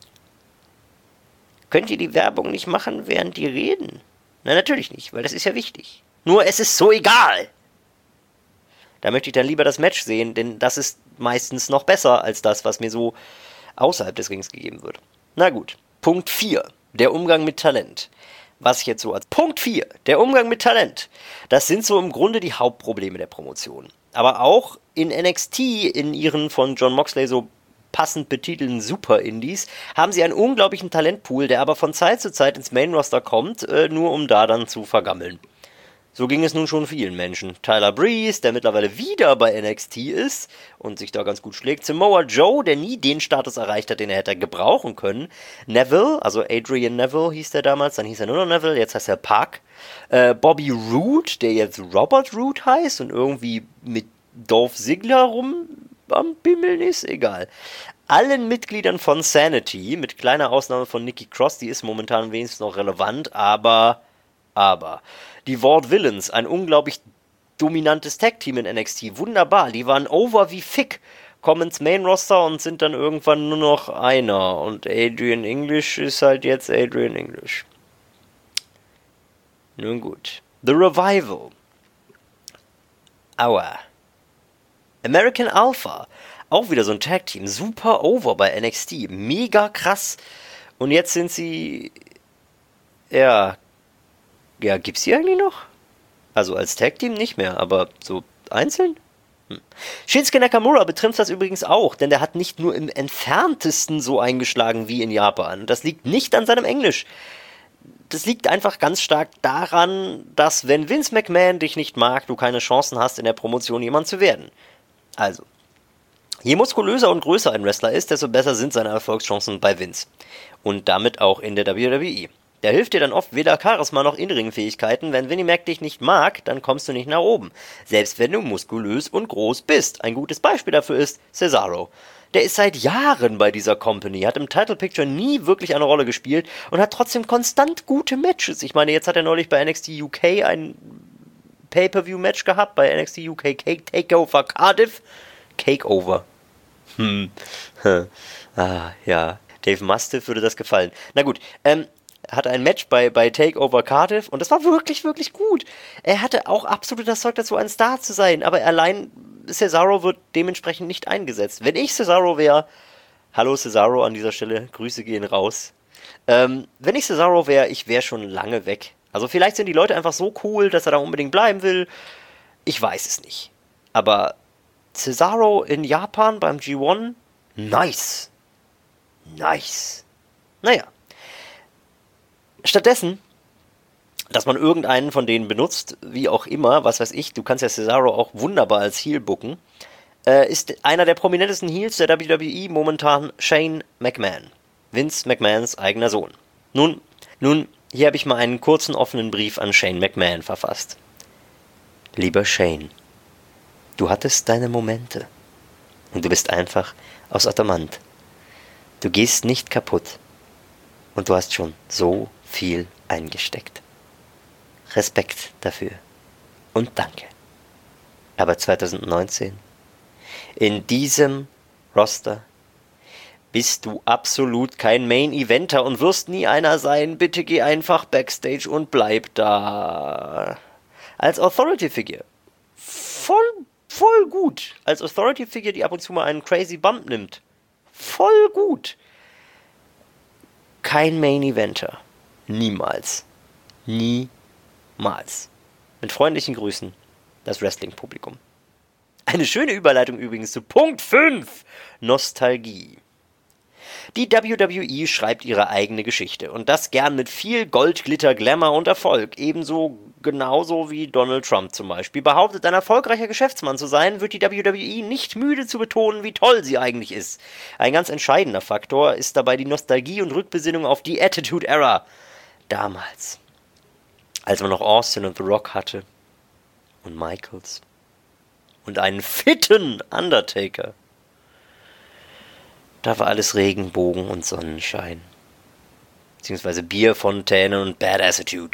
Könnt ihr die Werbung nicht machen, während die reden? Nein, natürlich nicht, weil das ist ja wichtig. Nur es ist so egal. Da möchte ich dann lieber das Match sehen, denn das ist meistens noch besser als das, was mir so außerhalb des Rings gegeben wird. Na gut. Punkt vier. Der Umgang mit Talent. Was ich jetzt so als Punkt vier. Der Umgang mit Talent. Das sind so im Grunde die Hauptprobleme der Promotion. Aber auch in N X T, in ihren von Jon Moxley so passend betitelten Super-Indies, haben sie einen unglaublichen Talentpool, der aber von Zeit zu Zeit ins Main-Roster kommt, äh, nur um da dann zu vergammeln. So ging es nun schon vielen Menschen. Tyler Breeze, der mittlerweile wieder bei N X T ist und sich da ganz gut schlägt. Samoa Joe, der nie den Status erreicht hat, den er hätte gebrauchen können. Neville, also Adrian Neville hieß der damals, dann hieß er nur noch Neville, jetzt heißt er Park. Äh, Bobby Roode, der jetzt Robert Roode heißt und irgendwie mit Dolph Ziggler rum am Bimmeln ist, egal. Allen Mitgliedern von Sanity, mit kleiner Ausnahme von Nikki Cross, die ist momentan wenigstens noch relevant, aber, aber, die Vaudevillains, ein unglaublich dominantes Tag-Team in N X T, wunderbar, die waren over wie Fick, kommen ins Main-Roster und sind dann irgendwann nur noch einer, und Adrian English ist halt jetzt Adrian English. Nun gut. The Revival. Aua. American Alpha, auch wieder so ein Tag-Team, super over bei N X T, mega krass. Und jetzt sind sie, ja, ja, gibt's die eigentlich noch? Also als Tag-Team nicht mehr, aber so einzeln? Shinsuke Nakamura betrifft das übrigens auch, denn der hat nicht nur im Entferntesten so eingeschlagen wie in Japan. Das liegt nicht an seinem Englisch. Das liegt einfach ganz stark daran, dass wenn Vince McMahon dich nicht mag, du keine Chancen hast, in der Promotion jemand zu werden. Also, je muskulöser und größer ein Wrestler ist, desto besser sind seine Erfolgschancen bei Vince. Und damit auch in der W W E. Der hilft dir dann oft weder Charisma noch In-Ring-Fähigkeiten. Wenn Vinnie Mac dich nicht mag, dann kommst du nicht nach oben. Selbst wenn du muskulös und groß bist. Ein gutes Beispiel dafür ist Cesaro. Der ist seit Jahren bei dieser Company, hat im Title Picture nie wirklich eine Rolle gespielt und hat trotzdem konstant gute Matches. Ich meine, jetzt hat er neulich bei N X T U K ein Pay-Per-View-Match gehabt, bei N X T U K Takeover Cardiff. Cakeover. Hm. ah, ja. Dave Mastiff würde das gefallen. Na gut, ähm, hatte ein Match bei, bei Takeover Cardiff und das war wirklich, wirklich gut. Er hatte auch absolut das Zeug dazu, ein Star zu sein, aber allein Cesaro wird dementsprechend nicht eingesetzt. Wenn ich Cesaro wäre, hallo Cesaro an dieser Stelle, Grüße gehen raus. Ähm, wenn ich Cesaro wäre, ich wäre schon lange weg. Also vielleicht sind die Leute einfach so cool, dass er da unbedingt bleiben will. Ich weiß es nicht. Aber Cesaro in Japan beim G eins, nice. Nice. Naja. Stattdessen, dass man irgendeinen von denen benutzt, wie auch immer, was weiß ich, du kannst ja Cesaro auch wunderbar als Heel booken, äh, ist einer der prominentesten Heels der W W E momentan Shane McMahon. Vince McMahons eigener Sohn. Nun, nun, hier habe ich mal einen kurzen offenen Brief an Shane McMahon verfasst. Lieber Shane, du hattest deine Momente und du bist einfach aus Adamant. Du gehst nicht kaputt und du hast schon so viel eingesteckt. Respekt dafür und danke. Aber zwanzig neunzehn, in diesem Roster, bist du absolut kein Main-Eventer und wirst nie einer sein. Bitte geh einfach Backstage und bleib da. Als Authority-Figure. Voll, voll gut. Als Authority-Figure, die ab und zu mal einen Crazy Bump nimmt. Voll gut. Kein Main-Eventer. Niemals. Niemals. Mit freundlichen Grüßen, das Wrestling-Publikum. Eine schöne Überleitung übrigens zu Punkt fünf. Nostalgie. Die W W E schreibt ihre eigene Geschichte und das gern mit viel Gold, Glitter, Glamour und Erfolg. Ebenso genauso wie Donald Trump zum Beispiel behauptet, ein erfolgreicher Geschäftsmann zu sein, wird die W W E nicht müde zu betonen, wie toll sie eigentlich ist. Ein ganz entscheidender Faktor ist dabei die Nostalgie und Rückbesinnung auf die Attitude Era. Damals, als man noch Austin und The Rock hatte und Michaels und einen fitten Undertaker. Da war alles Regenbogen und Sonnenschein. Beziehungsweise Bierfontäne und Bad Attitude.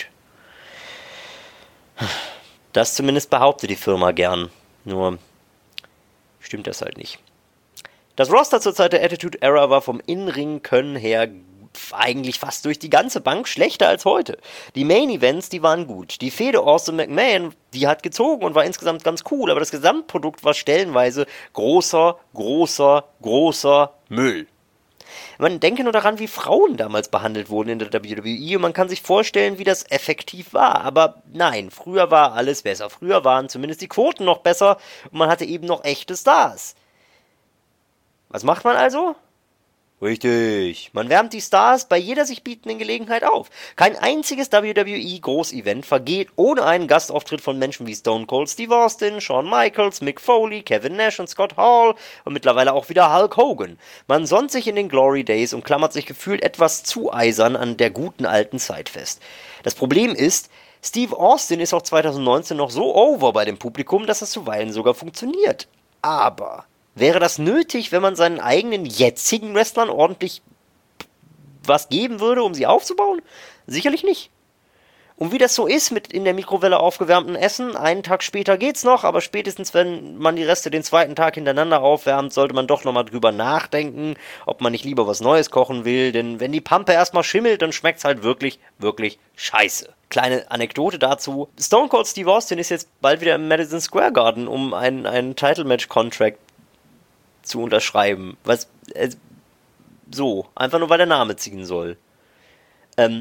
Das zumindest behauptet die Firma gern. Nur stimmt das halt nicht. Das Roster zur Zeit der Attitude Era war vom In-Ring-Können her eigentlich fast durch die ganze Bank schlechter als heute. Die Main-Events, die waren gut. Die Fehde Austin McMahon, die hat gezogen und war insgesamt ganz cool, aber das Gesamtprodukt war stellenweise großer, großer, großer Müll. Man denke nur daran, wie Frauen damals behandelt wurden in der W W E und man kann sich vorstellen, wie das effektiv war. Aber nein, früher war alles besser. Früher waren zumindest die Quoten noch besser und man hatte eben noch echte Stars. Was macht man also? Richtig. Man wärmt die Stars bei jeder sich bietenden Gelegenheit auf. Kein einziges W W E-Großevent vergeht ohne einen Gastauftritt von Menschen wie Stone Cold Steve Austin, Shawn Michaels, Mick Foley, Kevin Nash und Scott Hall und mittlerweile auch wieder Hulk Hogan. Man sonnt sich in den Glory Days und klammert sich gefühlt etwas zu eisern an der guten alten Zeit fest. Das Problem ist, Steve Austin ist auch zwanzig neunzehn noch so over bei dem Publikum, dass das zuweilen sogar funktioniert. Aber wäre das nötig, wenn man seinen eigenen jetzigen Wrestlern ordentlich was geben würde, um sie aufzubauen? Sicherlich nicht. Und wie das so ist mit in der Mikrowelle aufgewärmten Essen, einen Tag später geht's noch, aber spätestens wenn man die Reste den zweiten Tag hintereinander aufwärmt, sollte man doch nochmal drüber nachdenken, ob man nicht lieber was Neues kochen will, denn wenn die Pampe erstmal schimmelt, dann schmeckt's halt wirklich, wirklich scheiße. Kleine Anekdote dazu, Stone Cold Steve Austin ist jetzt bald wieder im Madison Square Garden, um einen, einen Title-Match-Contract zu unterschreiben. Was, äh, so, einfach nur weil der Name ziehen soll. Ähm,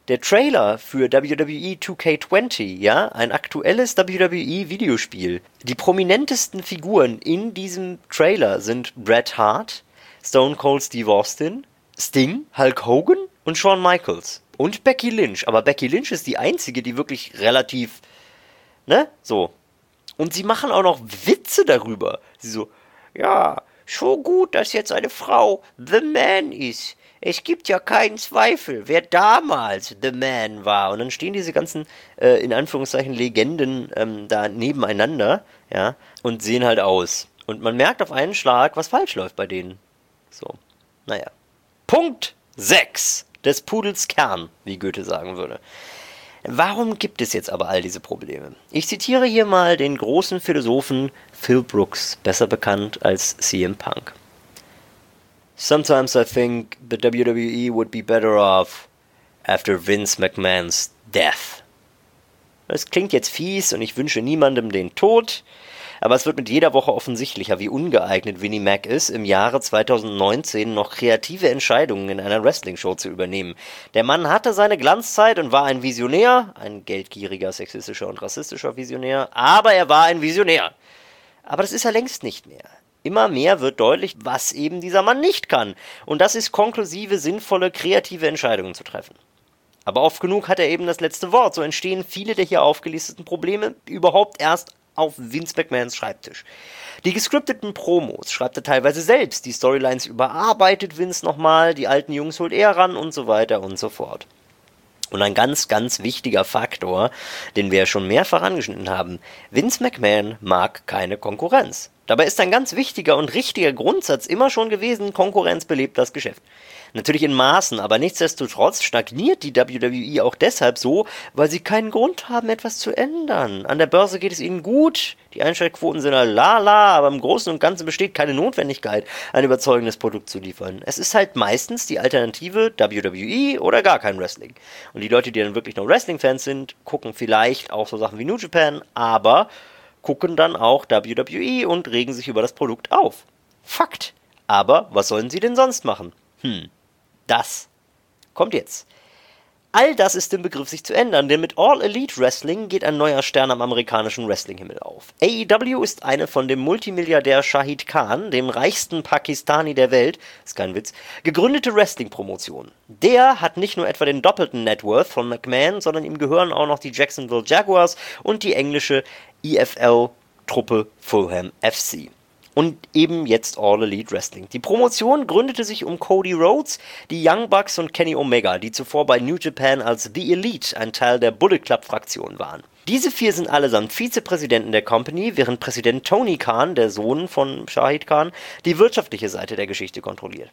Der Trailer für W W E zwei K zwanzig, ja, ein aktuelles W W E-Videospiel. Die prominentesten Figuren in diesem Trailer sind Bret Hart, Stone Cold Steve Austin, Sting, Hulk Hogan und Shawn Michaels. Und Becky Lynch. Aber Becky Lynch ist die einzige, die wirklich relativ, ne, so. Und sie machen auch noch Witze darüber. Sie so, ja, schon gut, dass jetzt eine Frau The Man ist. Es gibt ja keinen Zweifel, wer damals The Man war. Und dann stehen diese ganzen, äh, in Anführungszeichen, Legenden ähm, da nebeneinander, ja, und sehen halt aus. Und man merkt auf einen Schlag, was falsch läuft bei denen. So, naja. Punkt sechs des Pudels Kern, wie Goethe sagen würde. Warum gibt es jetzt aber all diese Probleme? Ich zitiere hier mal den großen Philosophen Phil Brooks, besser bekannt als C M Punk. Sometimes I think the W W E would be better off after Vince McMahon's death. Das klingt jetzt fies und ich wünsche niemandem den Tod, aber es wird mit jeder Woche offensichtlicher, wie ungeeignet Vinnie Mac ist, im Jahre zweitausendneunzehn noch kreative Entscheidungen in einer Wrestling-Show zu übernehmen. Der Mann hatte seine Glanzzeit und war ein Visionär, ein geldgieriger, sexistischer und rassistischer Visionär, aber er war ein Visionär. Aber das ist er längst nicht mehr. Immer mehr wird deutlich, was eben dieser Mann nicht kann. Und das ist konklusive, sinnvolle, kreative Entscheidungen zu treffen. Aber oft genug hat er eben das letzte Wort. So entstehen viele der hier aufgelisteten Probleme überhaupt erst auf Vince McMahons Schreibtisch. Die gescripteten Promos schreibt er teilweise selbst, die Storylines überarbeitet Vince nochmal, die alten Jungs holt er ran und so weiter und so fort. Und ein ganz, ganz wichtiger Faktor, den wir schon mehrfach angeschnitten haben: Vince McMahon mag keine Konkurrenz. Dabei ist ein ganz wichtiger und richtiger Grundsatz immer schon gewesen: Konkurrenz belebt das Geschäft. Natürlich in Maßen, aber nichtsdestotrotz stagniert die W W E auch deshalb so, weil sie keinen Grund haben, etwas zu ändern. An der Börse geht es ihnen gut, die Einschaltquoten sind lala, aber im Großen und Ganzen besteht keine Notwendigkeit, ein überzeugendes Produkt zu liefern. Es ist halt meistens die Alternative W W E oder gar kein Wrestling. Und die Leute, die dann wirklich noch Wrestling-Fans sind, gucken vielleicht auch so Sachen wie New Japan, aber gucken dann auch W W E und regen sich über das Produkt auf. Fakt. Aber was sollen sie denn sonst machen? Hm. Das kommt jetzt. All das ist im Begriff, sich zu ändern, denn mit All Elite Wrestling geht ein neuer Stern am amerikanischen Wrestling-Himmel auf. A E W ist eine von dem Multimilliardär Shahid Khan, dem reichsten Pakistani der Welt, ist kein Witz, gegründete Wrestling-Promotion. Der hat nicht nur etwa den doppelten Net Worth von McMahon, sondern ihm gehören auch noch die Jacksonville Jaguars und die englische E F L-Truppe Fulham F C. Und eben jetzt All Elite Wrestling. Die Promotion gründete sich um Cody Rhodes, die Young Bucks und Kenny Omega, die zuvor bei New Japan als The Elite ein Teil der Bullet Club-Fraktion waren. Diese vier sind allesamt Vizepräsidenten der Company, während Präsident Tony Khan, der Sohn von Shahid Khan, die wirtschaftliche Seite der Geschichte kontrolliert.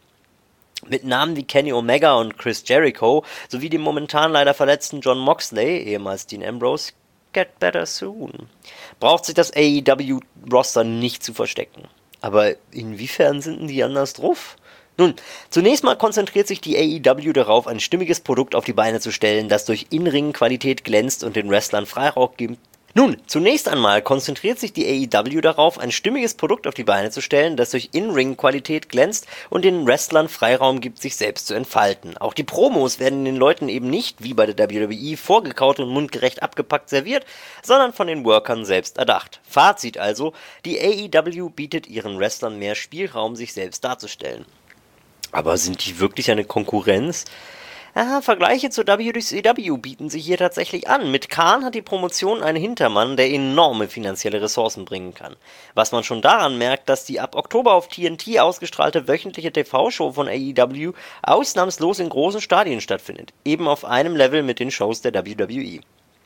Mit Namen wie Kenny Omega und Chris Jericho sowie dem momentan leider verletzten Jon Moxley, ehemals Dean Ambrose, get better soon, braucht sich das A E W-Roster nicht zu verstecken. Aber inwiefern sind denn die anders drauf? Nun, zunächst mal konzentriert sich die A E W darauf, ein stimmiges Produkt auf die Beine zu stellen, das durch In-Ring-Qualität glänzt und den Wrestlern Freiraum gibt. Nun, zunächst einmal konzentriert sich die A E W darauf, ein stimmiges Produkt auf die Beine zu stellen, das durch In-Ring-Qualität glänzt und den Wrestlern Freiraum gibt, sich selbst zu entfalten. Auch die Promos werden den Leuten eben nicht, wie bei der W W E, vorgekaut und mundgerecht abgepackt serviert, sondern von den Workern selbst erdacht. Fazit also, die A E W bietet ihren Wrestlern mehr Spielraum, sich selbst darzustellen. Aber sind die wirklich eine Konkurrenz? Ja, Vergleiche zur W C W bieten sich hier tatsächlich an. Mit Khan hat die Promotion einen Hintermann, der enorme finanzielle Ressourcen bringen kann. Was man schon daran merkt, dass die ab Oktober auf T N T ausgestrahlte wöchentliche T V-Show von A E W ausnahmslos in großen Stadien stattfindet. Eben auf einem Level mit den Shows der W W E.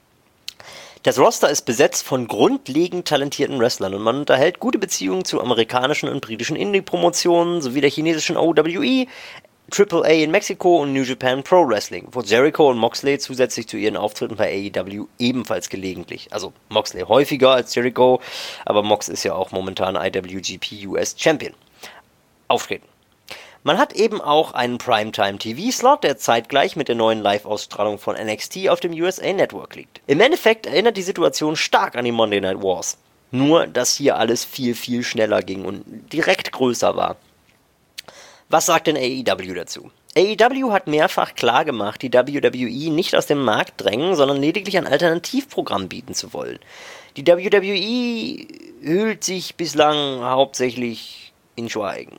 Das Roster ist besetzt von grundlegend talentierten Wrestlern und man unterhält gute Beziehungen zu amerikanischen und britischen Indie-Promotionen sowie der chinesischen O W E, Triple A in Mexiko und New Japan Pro Wrestling, wo Jericho und Moxley zusätzlich zu ihren Auftritten bei A E W ebenfalls gelegentlich, also Moxley häufiger als Jericho, aber Mox ist ja auch momentan I W G P U S Champion, auftreten. Man hat eben auch einen Primetime-T V-Slot, der zeitgleich mit der neuen Live-Ausstrahlung von N X T auf dem U S A Network liegt. Im Endeffekt erinnert die Situation stark an die Monday Night Wars, nur dass hier alles viel, viel schneller ging und direkt größer war. Was sagt denn A E W dazu? A A E W hat mehrfach klargemacht, die W W E nicht aus dem Markt drängen, sondern lediglich ein Alternativprogramm bieten zu wollen. Die W W E hüllt sich bislang hauptsächlich in Schweigen.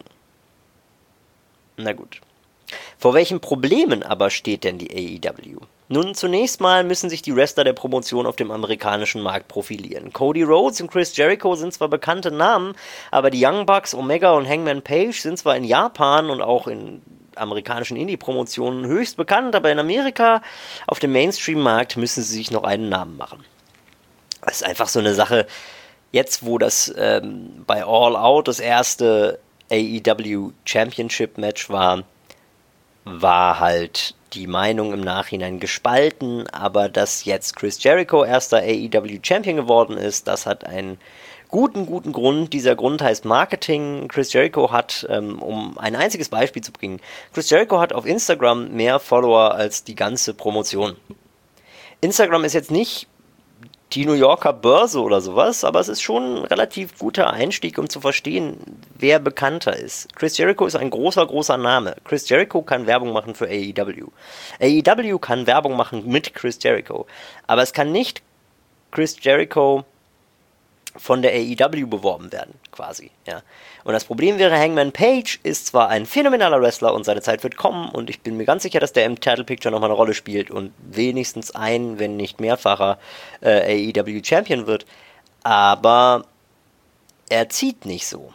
Na gut. Vor welchen Problemen aber steht denn die A E W? Nun, zunächst mal müssen sich die Wrestler der Promotion auf dem amerikanischen Markt profilieren. Cody Rhodes und Chris Jericho sind zwar bekannte Namen, aber die Young Bucks, Omega und Hangman Page sind zwar in Japan und auch in amerikanischen Indie-Promotionen höchst bekannt, aber in Amerika auf dem Mainstream-Markt müssen sie sich noch einen Namen machen. Das ist einfach so eine Sache, jetzt wo das ähm, bei All Out das erste A E W Championship Match war, war halt die Meinung im Nachhinein gespalten, aber dass jetzt Chris Jericho erster A E W Champion geworden ist, das hat einen guten, guten Grund. Dieser Grund heißt Marketing. Chris Jericho hat, ähm, um ein einziges Beispiel zu bringen, Chris Jericho hat auf Instagram mehr Follower als die ganze Promotion. Instagram ist jetzt nicht die New Yorker Börse oder sowas, aber es ist schon ein relativ guter Einstieg, um zu verstehen, wer bekannter ist. Chris Jericho ist ein großer, großer Name. Chris Jericho kann Werbung machen für A E W. A E W kann Werbung machen mit Chris Jericho, aber es kann nicht Chris Jericho von der A E W beworben werden, quasi, ja. Und das Problem wäre, Hangman Page ist zwar ein phänomenaler Wrestler und seine Zeit wird kommen und ich bin mir ganz sicher, dass der im Title Picture nochmal eine Rolle spielt und wenigstens ein, wenn nicht mehrfacher äh, A E W Champion wird, aber er zieht nicht so.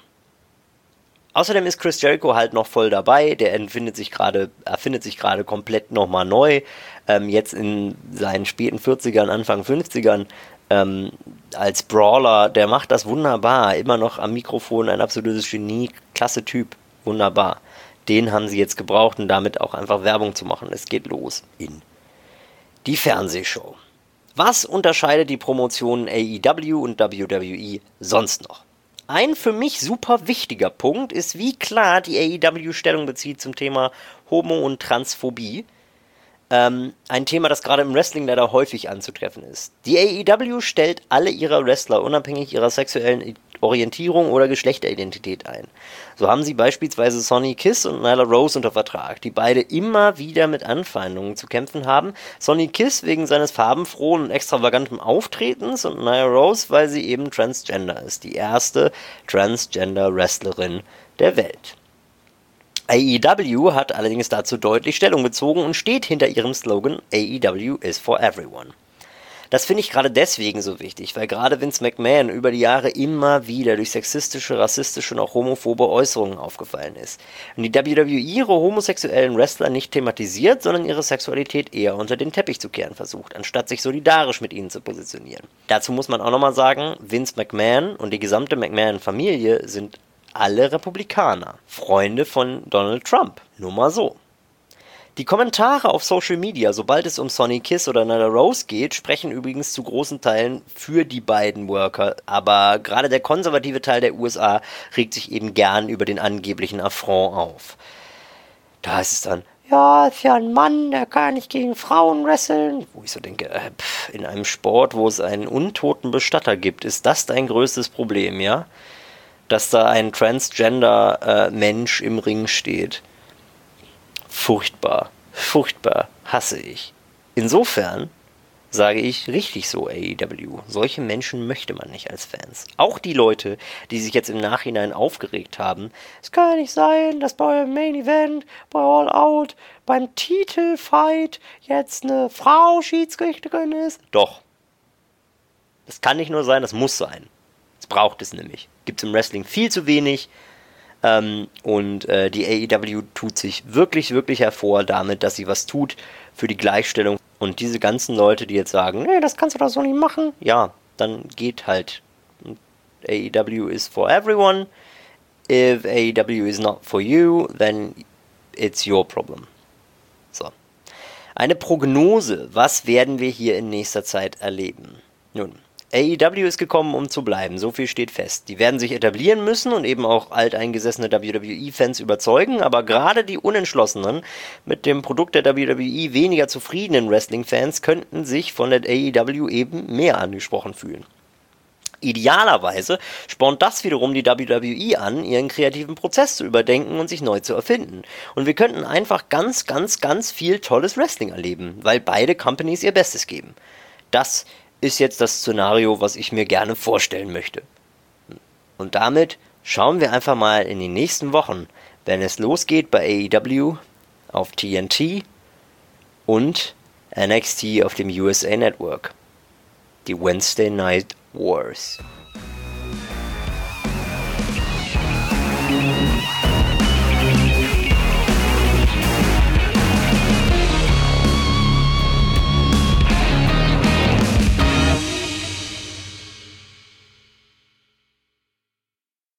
Außerdem ist Chris Jericho halt noch voll dabei, der erfindet sich gerade, erfindet sich gerade komplett nochmal neu, ähm, jetzt in seinen späten vierzigern, Anfang fünfzigern, Ähm, als Brawler, der macht das wunderbar, immer noch am Mikrofon ein absolutes Genie, klasse Typ, wunderbar. Den haben sie jetzt gebraucht, um damit auch einfach Werbung zu machen. Es geht los in die Fernsehshow. Was unterscheidet die Promotionen A E W und W W E sonst noch? Ein für mich super wichtiger Punkt ist, wie klar die A E W Stellung bezieht zum Thema Homo- und Transphobie. Ähm, ein Thema, das gerade im Wrestling leider häufig anzutreffen ist. Die A E W stellt alle ihre Wrestler unabhängig ihrer sexuellen Orientierung oder Geschlechteridentität ein. So haben sie beispielsweise Sonny Kiss und Nyla Rose unter Vertrag, die beide immer wieder mit Anfeindungen zu kämpfen haben. Sonny Kiss wegen seines farbenfrohen und extravaganten Auftretens und Nyla Rose, weil sie eben Transgender ist, die erste Transgender-Wrestlerin der Welt. A E W hat allerdings dazu deutlich Stellung bezogen und steht hinter ihrem Slogan A E W is for everyone. Das finde ich gerade deswegen so wichtig, weil gerade Vince McMahon über die Jahre immer wieder durch sexistische, rassistische und auch homophobe Äußerungen aufgefallen ist. Und die W W E ihre homosexuellen Wrestler nicht thematisiert, sondern ihre Sexualität eher unter den Teppich zu kehren versucht, anstatt sich solidarisch mit ihnen zu positionieren. Dazu muss man auch nochmal sagen, Vince McMahon und die gesamte McMahon-Familie sind alle Republikaner, Freunde von Donald Trump, nur mal so. Die Kommentare auf Social Media, sobald es um Sonny Kiss oder Nyla Rose geht, sprechen übrigens zu großen Teilen für die beiden Worker, aber gerade der konservative Teil der U S A regt sich eben gern über den angeblichen Affront auf. Da heißt es dann, ja, ist ja ein Mann, der kann nicht gegen Frauen wresteln. Wo ich so denke, äh, pff, in einem Sport, wo es einen untoten Bestatter gibt, ist das dein größtes Problem, ja? Dass da ein Transgender-Mensch äh, im Ring steht. Furchtbar, furchtbar, hasse ich. Insofern sage ich richtig so, A E W. Solche Menschen möchte man nicht als Fans. Auch die Leute, die sich jetzt im Nachhinein aufgeregt haben. Es kann ja nicht sein, dass beim Main Event, bei All Out, beim Titelfight jetzt eine Frau Schiedsrichterin ist. Doch. Das kann nicht nur sein, das muss sein. Das braucht es nämlich. Gibt es im Wrestling viel zu wenig. Ähm, und äh, die A E W tut sich wirklich, wirklich hervor damit, dass sie was tut für die Gleichstellung. Und diese ganzen Leute, die jetzt sagen, nee, das kannst du doch so nicht machen, ja, dann geht halt. A E W is for everyone. If A E W is not for you, then it's your problem. So. Eine Prognose, was werden wir hier in nächster Zeit erleben? Nun, A E W ist gekommen, um zu bleiben, so viel steht fest. Die werden sich etablieren müssen und eben auch alteingesessene W W E-Fans überzeugen, aber gerade die Unentschlossenen, mit dem Produkt der W W E weniger zufriedenen Wrestling-Fans, könnten sich von der A E W eben mehr angesprochen fühlen. Idealerweise spornt das wiederum die W W E an, ihren kreativen Prozess zu überdenken und sich neu zu erfinden. Und wir könnten einfach ganz, ganz, ganz viel tolles Wrestling erleben, weil beide Companies ihr Bestes geben. Das ist jetzt das Szenario, was ich mir gerne vorstellen möchte. Und damit schauen wir einfach mal in die nächsten Wochen, wenn es losgeht bei A E W auf T N T und N X T auf dem U S A Network. Die Wednesday Night Wars.